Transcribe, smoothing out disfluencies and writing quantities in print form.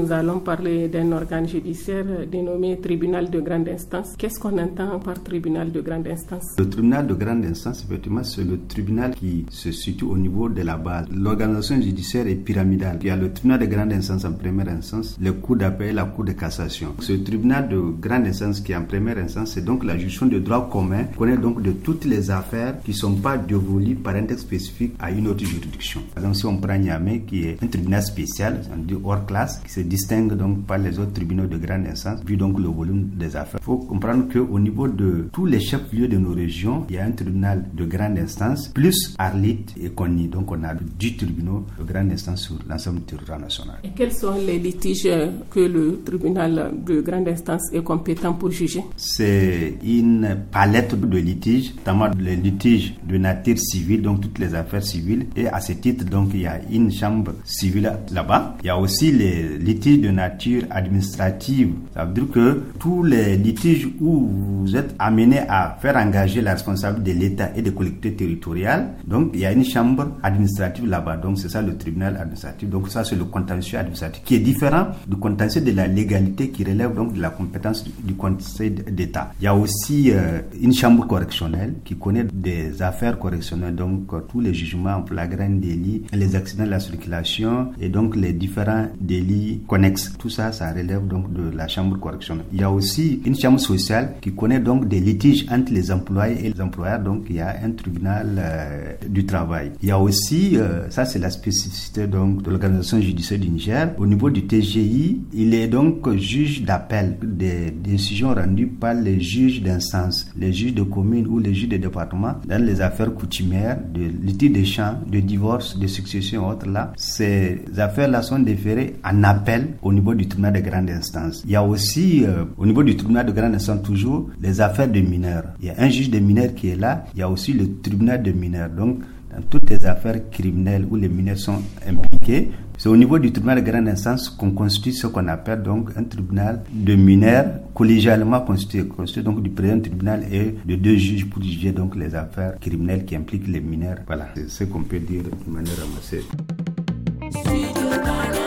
nous allons parler d'un organe judiciaire dénommé tribunal de grande instance. Qu'est-ce qu'on entend par tribunal de grande instance? Le tribunal de grande instance, effectivement, c'est le tribunal qui se situe au niveau de la base. L'organisation judiciaire est pyramidale. Il y a le tribunal de grande instance en première instance, le cour d'appel et la cour de cassation. Ce tribunal de grande instance qui est en première instance, c'est donc la juridiction de droit commun, connaît donc de toutes les affaires qui ne sont pas dévolues par un texte spécifique à une autre juridiction. Par exemple, si on prend Niamey, qui est un tribunal spécial, on dit hors classe, qui se distingue donc par les autres tribunaux de grande instance, vu donc le volume des affaires. Il faut comprendre qu'au niveau de tous les chefs-lieux de nos régions, il y a un tribunal de grande instance, plus Arlit et Konni. Donc on a 10 tribunaux de grande instance sur l'ensemble du territoire national. Et quels sont les litiges que le tribunal de grande instance est compétent pour juger? C'est une palette de litiges, notamment les litiges de nature civile, donc toutes les affaires civiles. Et à ce titre, donc, il y a une chambre civile là-bas. Il y a aussi les litiges de nature administrative. Ça veut dire que tous les litiges où vous êtes amené à faire engager la responsabilité de l'État et des collectivités territoriales, donc il y a une chambre administrative là-bas. Donc c'est ça le tribunal administratif. Donc ça c'est le contentieux administratif qui est différent du contentieux de la légalité qui relève donc de la compétence du Conseil d'État. Il y a aussi une chambre correctionnelle qui connaît des affaires correctionnelles, donc tous les jugements en flagrant délit, les accidents de la circulation et donc les différents délits connexes. Tout ça, ça relève donc de la chambre correctionnelle. Il y a aussi une chambre sociale qui connaît donc des litiges entre les employés et les employeurs, donc il y a un tribunal du travail. Il y a aussi, ça c'est la spécificité donc de l'organisation judiciaire du Niger, au niveau du TGI, il est donc juge d'appel des décisions rendues par les juges d'instance, les juges de commune ou les juges de département dans les affaires coutumières, de litige des champs, de divorce, de succession et autres là. Ces affaires-là sont déférées en appel au niveau du tribunal de grande instance. Il y a aussi, au niveau du tribunal de grande instance toujours, les affaires de mineurs. Il y a un juge de mineurs qui est là, il y a aussi le tribunal de mineurs. Donc, dans toutes les affaires criminelles où les mineurs sont impliqués, c'est au niveau du tribunal de grande instance qu'on constitue ce qu'on appelle donc un tribunal de mineurs collégialement constitué donc du président du tribunal et de 2 juges pour juger donc les affaires criminelles qui impliquent les mineurs. Voilà, c'est ce qu'on peut dire de manière ramassée.